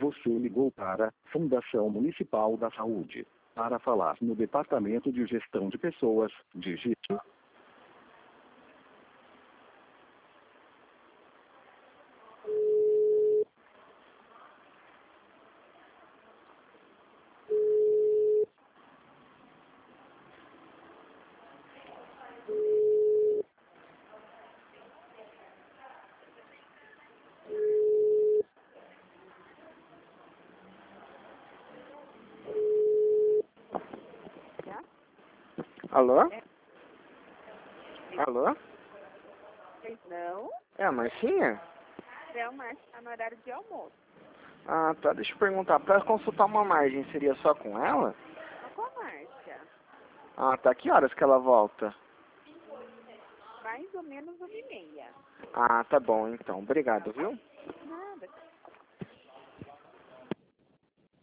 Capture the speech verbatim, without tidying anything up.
Você ligou para a Fundação Municipal da Saúde. Para falar no Departamento de Gestão de Pessoas, digite. Alô? É. Alô? Pois não? É a Marcinha? É uma está no horário de almoço. Ah, tá. Deixa eu perguntar. Pra consultar uma margem, seria só com ela? Só com a Márcia. Ah, tá. Que horas que ela volta? Mais ou menos uma e meia. Ah, tá bom então. Obrigado, viu?